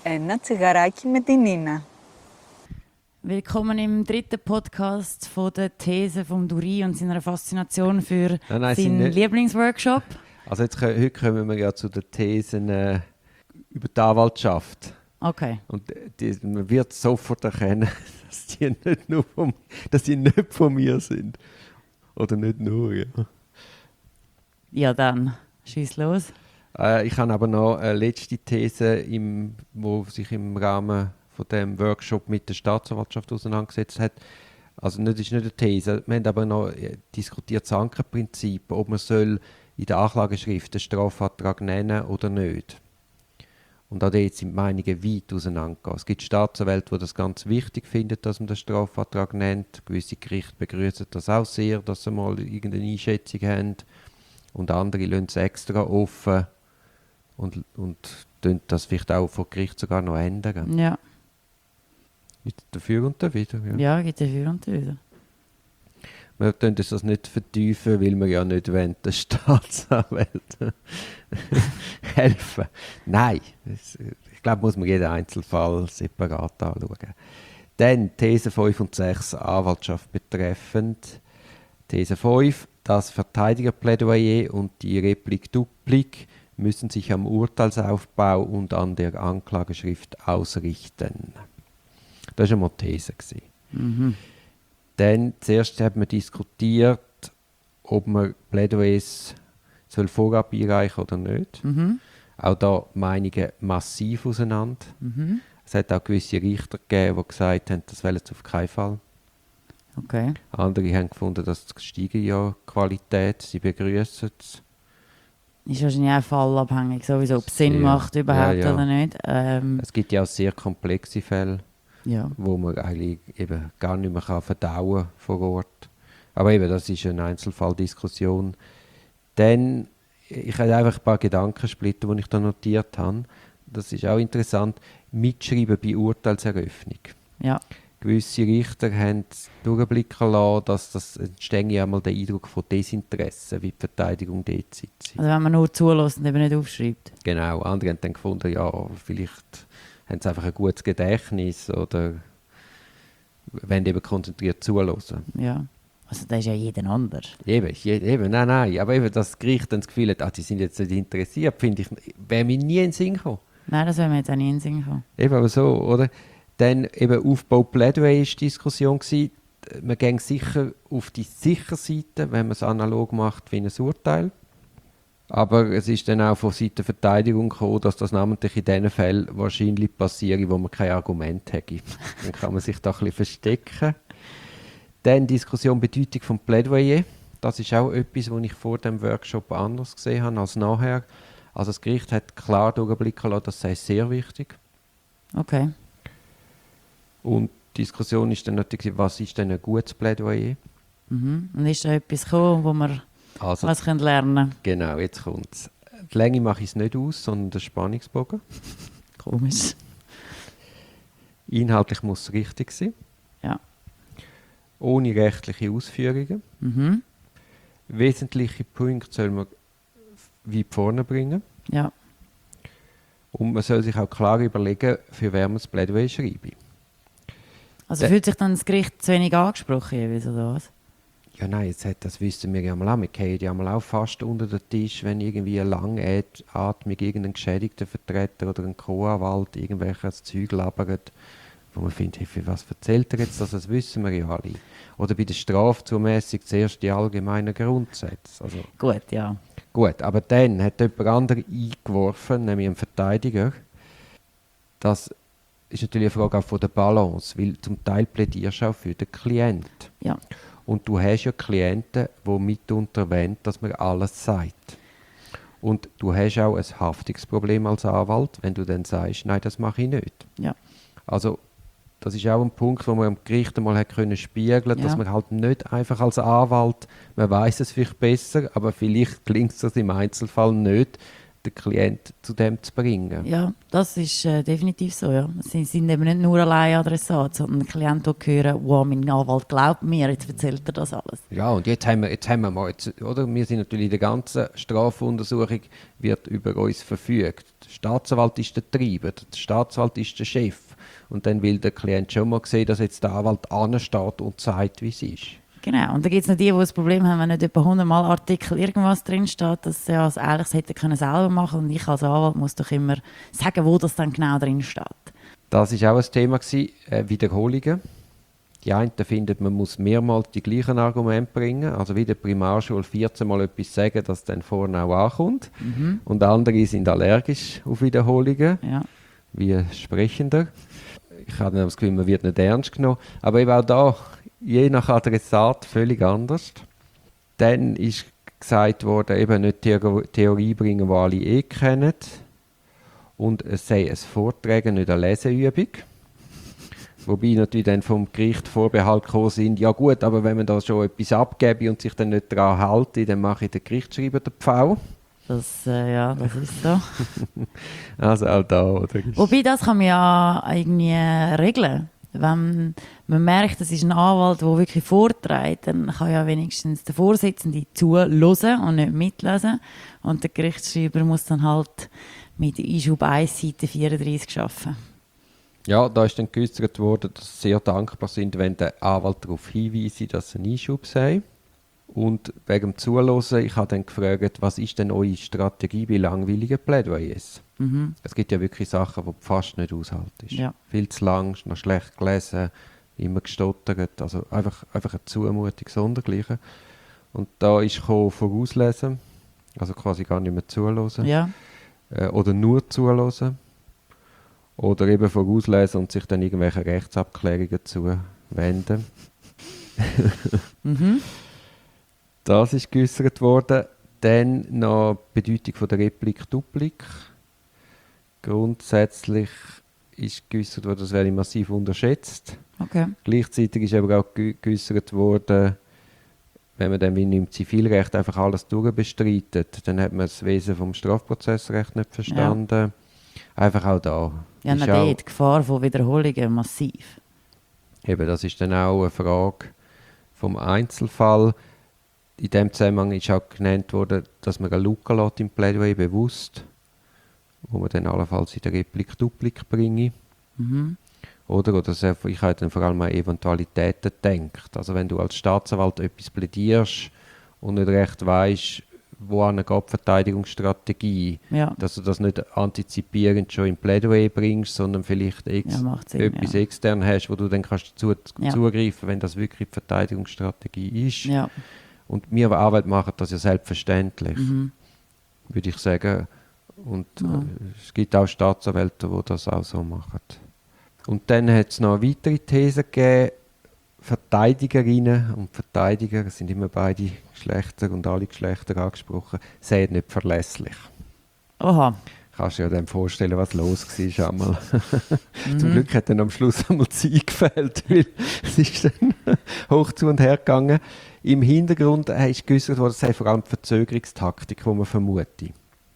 Ένα τσιγαράκι με την Nina. Willkommen im dritten Podcast von der These von Dury und seiner Faszination für seinen Lieblingsworkshop. Also heute kommen wir ja zu den Thesen über die Anwaltschaft. Okay. Und man wird sofort erkennen, dass die nicht von mir sind. Oder nicht nur, ja. Ja, dann schieß los. Ich habe aber noch eine letzte These, die sich im Rahmen von dem Workshop mit der Staatsanwaltschaft auseinandergesetzt hat. Also das ist nicht eine These. Wir haben aber noch diskutiert das Ankerprinzip, ob man soll in der Anklageschrift den Strafantrag nennen oder nicht. Und auch dort sind die Meinungen weit auseinandergegangen. Es gibt Staatsanwälte, die das ganz wichtig finden, dass man den Strafantrag nennt. Gewisse Gerichte begrüßen das auch sehr, dass sie mal irgendeine Einschätzung haben. Und andere lassen es extra offen und tun das vielleicht auch vor Gericht sogar noch ändern. Ja. Gibt dafür und dafür. Ja, gibt dafür und dafür. Wir können das nicht vertiefen, weil wir ja nicht wollen, den Staatsanwälten helfen. Nein, ich glaube, muss man jeden Einzelfall separat anschauen. Dann These 5 und 6, Anwaltschaft betreffend. These 5, das Verteidigerplädoyer und die Replik Duplik müssen sich am Urteilsaufbau und an der Anklageschrift ausrichten. Das war eine These. Mhm. Dann zuerst haben wir diskutiert, ob man Plädoyers vorab einreichen oder nicht. Mhm. Auch da Meinungen massiv auseinander. Mhm. Es hat auch gewisse Richter gegeben, die gesagt haben, das wollen sie auf keinen Fall. Okay. Andere haben gefunden, dass es steige ja Qualität, sie begrüßen es. Ist wahrscheinlich auch fallabhängig, sowieso, ob es Sinn macht überhaupt oder nicht. Es gibt ja auch sehr komplexe Fälle, wo man eigentlich eben gar nicht mehr verdauen kann vor Ort. Aber eben, das ist eine Einzelfalldiskussion. Dann, ich habe einfach ein paar Gedankensplitter, die ich da notiert habe. Das ist auch interessant. Mitschreiben bei Urteilseröffnung. Ja. Gewisse Richter haben durchblicken lassen, dass das entsteht ja einmal der Eindruck von Desinteresse, wie die Verteidigung dort sitzt. Also wenn man nur zulässt und eben nicht aufschreibt. Genau, andere haben dann gefunden, ja, vielleicht haben sie einfach ein gutes Gedächtnis oder wollen eben konzentriert zuhören. Ja, also das ist ja jeder anders. Eben, nein, aber eben das Gericht dann das Gefühl hat, die sind jetzt nicht interessiert, finde ich, wäre mir nie in den Sinn gekommen. Nein, das wäre mir jetzt auch nie in den Sinn gekommen. Eben, aber so, oder? Dann eben Aufbau Plädoyer war die Diskussion gewesen. Man geht sicher auf die sichere Seite, wenn man es analog macht wie ein Urteil. Aber es ist dann auch von Seiten der Verteidigung gekommen, dass das namentlich in den Fällen wahrscheinlich passiert, wo man kein Argument hätte. Dann kann man sich da ein bisschen verstecken. Dann Diskussion Bedeutung des Plädoyer. Das ist auch etwas, was ich vor dem Workshop anders gesehen habe als nachher. Also das Gericht hat klar durchblicken lassen, das sei sehr wichtig. Okay. Und die Diskussion ist dann natürlich, was ist denn ein gutes Plädoyer? Mhm. Und ist da etwas gekommen, wo wir was lernen können? Genau, jetzt kommt es. Die Länge mache ich es nicht aus, sondern den Spannungsbogen. Komisch. Inhaltlich muss es richtig sein. Ja. Ohne rechtliche Ausführungen. Mhm. Wesentliche Punkte soll man weit vorne bringen. Ja. Und man soll sich auch klar überlegen, für wen man das Plädoyer schreibe. Also fühlt sich dann das Gericht zu wenig angesprochen, jeweils, oder was? Ja, nein, das wissen wir ja mal auch. Wir gehen ja mal auch fast unter den Tisch, wenn irgendwie eine langatmig irgendein geschädigter Vertreter oder ein Co-Anwalt irgendwelches Zeug labert, wo man findet, hey, für was erzählt er jetzt das wissen wir ja alle. Oder bei der Strafzumäßig zuerst die allgemeinen Grundsätze. Also, gut, ja. Gut, aber dann hat jemand anderes eingeworfen, nämlich ein Verteidiger. Das ist natürlich eine Frage auch von der Balance, weil zum Teil plädierst du auch für den Klienten. Ja. Und du hast ja Klienten, die mitunter wollen, dass man alles sagt. Und du hast auch ein Haftungsproblem als Anwalt, wenn du dann sagst, nein, das mache ich nicht. Ja. Also das ist auch ein Punkt, wo man am Gericht einmal spiegeln konnte, dass man halt nicht einfach als Anwalt, man weiß es vielleicht besser, aber vielleicht gelingt es im Einzelfall nicht, den Klienten zu dem zu bringen. Ja, das ist definitiv so. Ja. Sie sind eben nicht nur allein Adressat, sondern Klienten, die hören, wow, mein Anwalt glaubt mir, jetzt erzählt er das alles. Ja, und jetzt haben wir mal, oder? Wir sind natürlich in der ganzen Strafuntersuchung wird über uns verfügt. Der Staatsanwalt ist der Treiber, der Staatsanwalt ist der Chef. Und dann will der Klient schon mal sehen, dass jetzt der Anwalt ansteht und sagt, wie es ist. Genau, und da gibt es noch die das Problem haben, wenn nicht etwa 100-mal Artikel irgendwas drinsteht, dass sie als Ehrliches hätte können selber machen und ich als Anwalt muss doch immer sagen, wo das dann genau drin steht. Das war auch ein Thema, Wiederholungen. Die einen finden, man muss mehrmals die gleichen Argumente bringen, also wie der Primarschule 14 Mal etwas sagen, dass dann vorne auch ankommt. Und andere sind allergisch auf Wiederholungen, wie Sprechender. Ich habe das Gefühl, man wird nicht ernst genommen. Aber eben auch da, je nach Adressat völlig anders. Dann ist gesagt worden, eben nicht Theorie bringen, die alle kennen. Und es sei ein Vortragen, nicht eine Leseübung. Wobei natürlich dann vom Gericht Vorbehalt gekommen sind, ja gut, aber wenn man da schon etwas abgebe und sich dann nicht daran halte, dann mache ich den Gerichtsschreiber den Pfau. Das ist so. Also auch da, oder? Wobei, das kann man ja irgendwie regeln. Wenn man merkt, es ist ein Anwalt, der wirklich vorträgt, dann kann ja wenigstens der Vorsitzende zuhören und nicht mitlesen. Und der Gerichtsschreiber muss dann halt mit Einschub 1 Seite 34 arbeiten. Ja, da ist dann geäußert worden, dass sie sehr dankbar sind, wenn der Anwalt darauf hinweist, dass sie einen Einschub sei. Und wegen dem Zuhören, ich habe dann gefragt, was ist denn eure Strategie bei langweiligen Plädoyers? Es gibt ja wirklich Sachen, die fast nicht aushalten. Ja. Viel zu lang, noch schlecht gelesen, immer gestottert, also einfach eine Zumutung sondergleichen. Und da ist vorauslesen, also quasi gar nicht mehr zuhören. Ja. Oder nur zuhören. Oder eben vorauslesen und sich dann irgendwelche Rechtsabklärungen zuwenden. Das ist geäußert worden. Dann noch die Bedeutung von der Replik-Duplik. Grundsätzlich ist geäußert worden, das werde massiv unterschätzt. Okay. Gleichzeitig ist aber auch geäußert worden, wenn man dann wie im Zivilrecht einfach alles durchbestreitet, dann hat man das Wesen vom Strafprozessrecht nicht verstanden. Ja. Einfach auch da. Ja, die Gefahr von Wiederholungen massiv. Eben, das ist dann auch eine Frage vom Einzelfall. In dem Zusammenhang ist auch genannt worden, dass man eine Lücke lässt im Plädoyer bewusst, wo man dann allenfalls in der Replik-Duplik bringe. Oder ich habe dann vor allem an Eventualitäten gedacht. Also wenn du als Staatsanwalt etwas plädierst und nicht recht weißt, wohin geht die Verteidigungsstrategie, dass du das nicht antizipierend schon im Plädoyer bringst, sondern vielleicht etwas extern hast, wo du dann kannst zugreifen, wenn das wirklich die Verteidigungsstrategie ist. Ja. Und wir Arbeit machen das ja selbstverständlich, würde ich sagen. Und es gibt auch Staatsanwälte, die das auch so machen. Und dann hat es noch eine weitere These gegeben, Verteidigerinnen und Verteidiger, das sind immer beide Geschlechter und alle Geschlechter angesprochen, sind nicht verlässlich. Oha. Kannst du dir dann vorstellen, was los war einmal. Zum Glück hat dann am Schluss einmal Zeit gefehlt, weil es ist dann hoch zu und her gegangen. Im Hintergrund ist geäußert worden, es sei vor allem die Verzögerungstaktik, die man vermutet.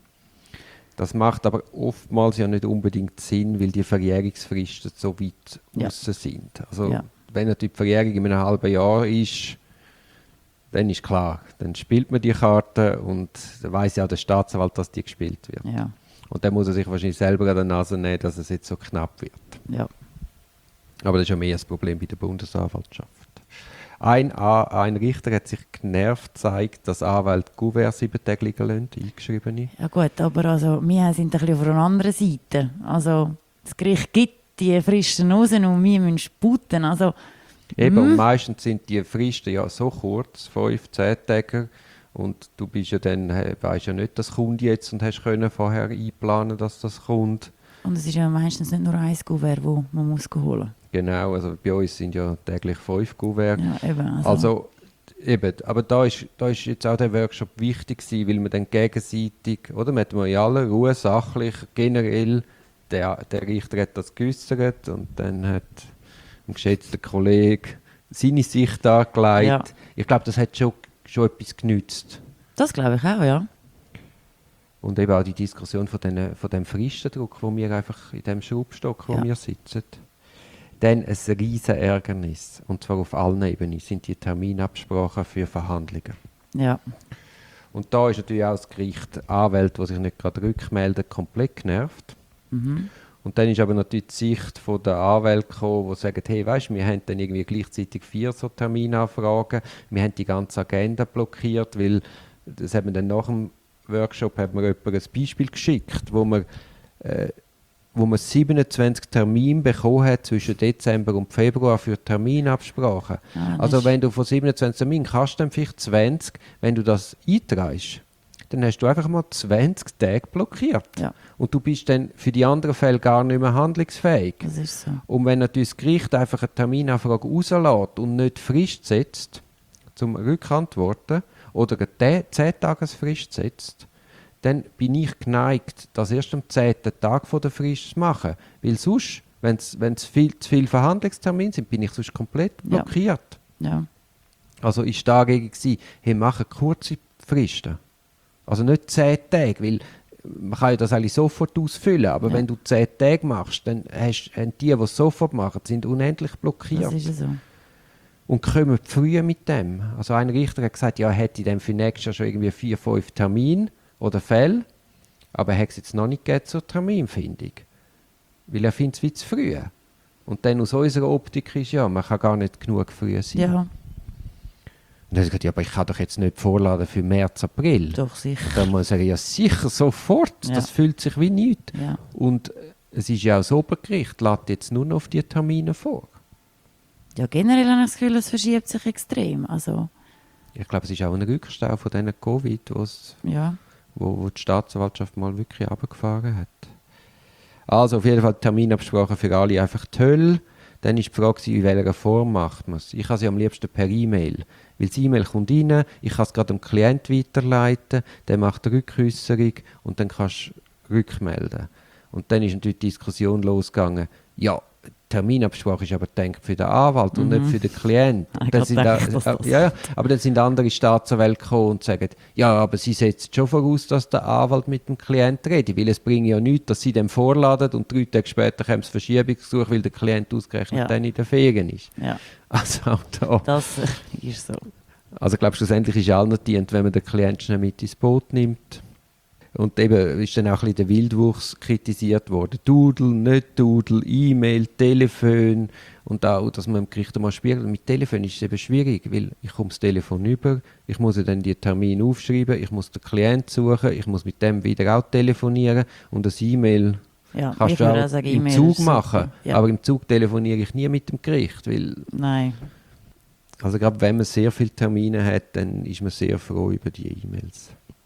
Das macht aber oftmals ja nicht unbedingt Sinn, weil die Verjährungsfristen so weit aussen sind. Also wenn natürlich die Verjährung in einem halben Jahr ist, dann ist klar, dann spielt man die Karte und dann weiss ja auch der Staatsanwalt, dass die gespielt wird. Ja. Und dann muss er sich wahrscheinlich selber an der Nase nehmen, dass es jetzt so knapp wird. Ja. Aber das ist ja mehr das Problem bei der Bundesanwaltschaft. Ein Richter hat sich genervt gezeigt, dass Anwälte Kuverts 7 Tage liegen lassen, eingeschriebene. Ja gut, aber also, wir sind ein bisschen auf einer anderen Seite. Also das Gericht gibt die Fristen raus und wir müssen sputen. Also, eben, und meistens sind die Fristen ja so kurz, 5-10 Tage. Und du bist ja dann, weißt ja nicht, das kommt jetzt und hast können vorher einplanen, dass das kommt. Und es ist ja meistens nicht nur ein Kuvert, das man muss holen muss. Genau, also bei uns sind ja täglich 5 Kuverts. Ja, eben. Also eben, aber da ist jetzt auch der Workshop wichtig gewesen, weil man dann gegenseitig, oder, man hat in aller Ruhe, sachlich, generell, der Richter hat das geäussert und dann hat ein geschätzter Kollege seine Sicht dargelegt. Ja. Ich glaube, das hat schon etwas genützt. Das glaube ich auch, ja. Und eben auch die Diskussion von dem Fristendruck, wo wir einfach in dem Schraubstock, wo wir sitzen. Dann ein riesen Ärgernis, und zwar auf allen Ebenen, sind die Terminabsprachen für Verhandlungen. Ja. Und da ist natürlich auch das Gericht Anwälte, die sich nicht gerade rückmelden, komplett genervt. Mhm. Und dann ist aber natürlich die Sicht von der Anwälte gekommen, die sagen, hey, weißt, wir haben dann irgendwie gleichzeitig 4 so Terminanfragen, wir haben die ganze Agenda blockiert, weil das hat man dann nach dem Workshop hat mir jemand ein Beispiel geschickt, wo man 27 Termine bekommen hat zwischen Dezember und Februar für Terminabsprachen. Also wenn du von 27 Terminen kannst du dann vielleicht 20, wenn du das einträgst, dann hast du einfach mal 20 Tage blockiert. Ja. Und du bist dann für die anderen Fälle gar nicht mehr handlungsfähig. Das ist so. Und wenn natürlich das Gericht einfach eine Terminanfrage rauslässt und nicht Frist setzt, zum Rückantworten, oder eine 10-Tages-Frist setzt, dann bin ich geneigt, das erst am 10. Tag von der Frist zu machen. Weil sonst, wenn es zu viele Verhandlungstermine sind, bin ich sonst komplett blockiert. Ja. Also ich war dagegen, hey, machen kurze Fristen. Also nicht 10 Tage, weil man kann ja das eigentlich sofort ausfüllen, aber wenn du 10 Tage machst, dann haben die es sofort machen, sind unendlich blockiert. Das ist so. Und kommen früh mit dem. Also ein Richter hat gesagt, ja, er hätte dann für nächstes Jahr schon irgendwie 4, 5 Termine oder Fälle, aber er hat es jetzt noch nicht gegeben zur Terminfindung. Weil er findet es wie zu früh. Und dann aus unserer Optik ist ja, man kann gar nicht genug früh sein. Ja. Und dann hat er gesagt, ja, aber ich kann doch jetzt nicht vorladen für März, April. Doch, sicher. Dann muss er sagen, ja sicher, sofort. Ja. Das fühlt sich wie nichts. Ja. Und es ist ja auch das Obergericht, lädt jetzt nur noch auf die Termine vor. Ja, generell habe ich das Gefühl, es verschiebt sich extrem. Also, Ich glaube, es ist auch ein Rückstau von diesen Covid, ja. wo die Staatsanwaltschaft mal wirklich runtergefahren hat. Also auf jeden Fall Terminabsprache für alle einfach die Hölle. Dann ist die Frage, in welcher Form macht man es. Ich habe sie am liebsten per E-Mail. Weil das E-Mail kommt rein, ich kann es gerade dem Klient weiterleiten, der macht eine Rückäußerung und dann kannst du rückmelden. Und dann ist natürlich die Diskussion losgegangen, ja, Terminabsprache ist aber gedacht für den Anwalt und nicht für den Klienten. Aber dann sind andere Staatsanwälte gekommen und sagen, ja, aber sie setzen schon voraus, dass der Anwalt mit dem Klienten redet, weil es bringt ja nichts, dass sie dem vorladen und 3 Tage später kommt das Verschiebungsgesuch, weil der Klient ausgerechnet dann in den Ferien ist. Ja. Also auch da. Das ist so. Also ich glaube, schlussendlich ist allen dient, wenn man den Klienten schnell mit ins Boot nimmt. Und eben ist dann auch ein bisschen der Wildwuchs kritisiert worden. Doodle, nicht Doodle, E-Mail, Telefon und auch, dass man im Gericht mal spiegelt. Mit Telefon ist es eben schwierig, weil ich komme das Telefon über, ich muss ja dann die Termine aufschreiben, ich muss den Klienten suchen, ich muss mit dem wieder auch telefonieren und das E-Mail kannst du auch sagen, im Zug machen. Ja. Aber im Zug telefoniere ich nie mit dem Gericht, weil... Nein. Also gerade wenn man sehr viele Termine hat, dann ist man sehr froh über die E-Mails.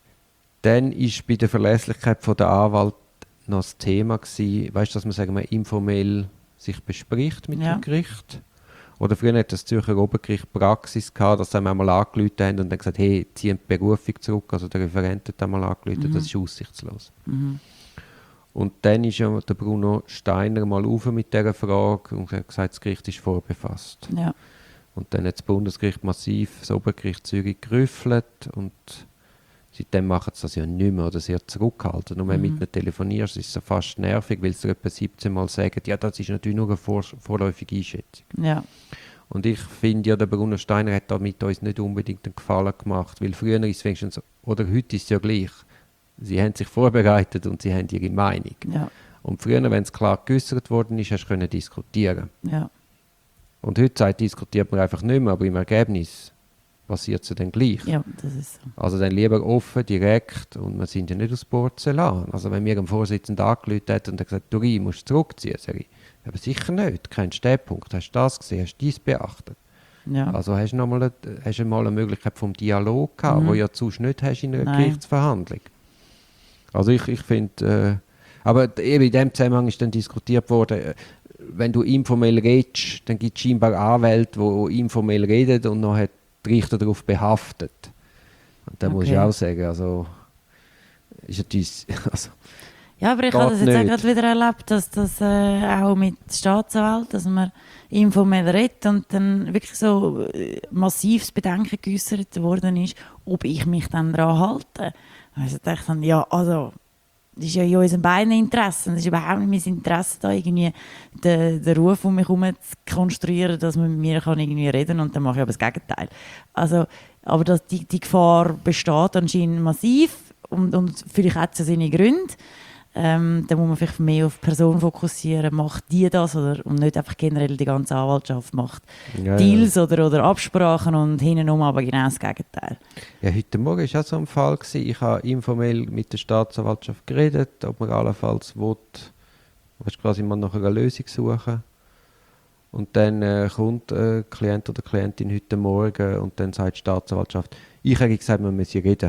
Dann war bei der Verlässlichkeit der Anwalt noch das Thema gewesen, weißt, dass man, sagen wir, informell sich bespricht mit dem Gericht. Oder früher hat das Zürcher Obergericht Praxis gehabt, dass sie einmal angerufen haben und dann gesagt, hey, ziehen die Berufung zurück. Also der Referent hat einmal angerufen, das ist aussichtslos. Mhm. Und dann ist ja der Bruno Steiner mal auf mit dieser Frage und hat gesagt, das Gericht ist vorbefasst. Ja. Und dann hat das Bundesgericht massiv das Obergericht Zürich gerüffelt und seitdem machen sie das ja nicht mehr oder sehr zurückhaltend. Und wenn du mit ihnen telefonierst, ist es fast nervig, weil sie etwa 17 Mal sagen, ja, das ist natürlich nur eine vorläufige Einschätzung. Ja. Und ich finde ja, der Bruno Steiner hat damit uns nicht unbedingt einen Gefallen gemacht, weil früher ist es wenigstens, oder heute ist es ja gleich, sie haben sich vorbereitet und sie haben ihre Meinung. Ja. Und früher, wenn es klar geäußert worden ist, hast du können diskutieren. Ja. Und heute diskutiert man einfach nicht mehr, aber im Ergebnis passiert es dann gleich. Ja, das ist so. Also dann lieber offen, direkt und wir sind ja nicht aus Porzellan. Also wenn mir ein Vorsitzender angerufen hat und er gesagt, du musst zurückziehen, sage ich, aber sicher nicht, kein Stehpunkt, hast du das gesehen, hast du dies beachtet. Ja. Also hast du mal eine Möglichkeit vom Dialog gehabt, wo ja sonst nicht hast in einer Gerichtsverhandlung. Also ich finde, aber eben in dem Zusammenhang ist dann diskutiert worden, wenn du informell redest, dann gibt es scheinbar Anwälte, die informell reden und noch hat die Richter darauf behaftet. Und da muss ich auch sagen, also ist natürlich... Also, ja, aber ich habe das jetzt auch gerade wieder erlebt, dass das auch mit Staatsanwälten, dass man informell redet und dann wirklich so massives Bedenken geäußert worden ist, ob ich mich dann daran halte. Also dachte ich dann, ja, also, das ist ja in unseren beiden Interessen. Das ist überhaupt nicht mein Interesse, da irgendwie den Ruf um mich herum zu konstruieren, dass man mit mir kann irgendwie reden kann und dann mache ich aber das Gegenteil. Also, aber die Gefahr besteht anscheinend massiv und vielleicht hat es seine Gründe. Da muss man vielleicht mehr auf die Person fokussieren, macht die das und nicht einfach generell die ganze Anwaltschaft macht Deals oder Absprachen und hintenrum aber genau das Gegenteil. Ja, heute Morgen war auch so ein Fall. Ich habe informell mit der Staatsanwaltschaft geredet, ob man allenfalls quasi mal nach einer Lösung suchen. Und dann kommt ein Klient oder Klientin heute Morgen und dann sagt die Staatsanwaltschaft, ich habe gesagt, wir müssen reden.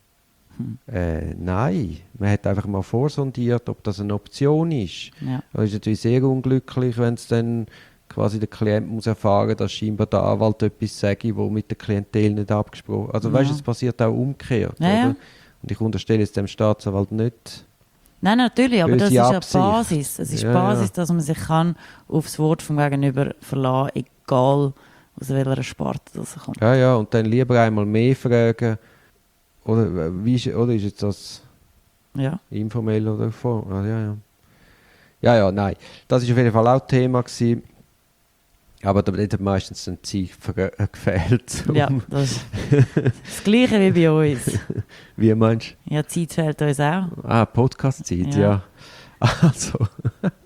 Nein, man hat einfach mal vorsondiert, ob das eine Option ist. Ja. Das ist natürlich sehr unglücklich, wenn es dann quasi der Klient muss erfahren, dass scheinbar der Anwalt etwas sage, wo mit der Klientel nicht abgesprochen. Also weißt du, es passiert auch umgekehrt, Ja, oder? ja. Und ich unterstelle es dem Staatsanwalt nicht. Nein, natürlich, aber das Böse ist ja Absicht. Basis. Es ist Basis, dass man sich kann aufs Wort vom Gegenüber verlassen, egal aus welcher Sparte das kommt. Ja, und dann lieber einmal mehr fragen. Oder ist jetzt das Ja. informell oder vor? Ja, nein. Das war auf jeden Fall auch Thema gewesen. Aber da hat meistens ein Zeit gefehlt. Ja, das ist das Gleiche wie bei uns. Wie meinst Ja, Zeit fehlt uns auch. du? Podcast-Zeit, ja. Also,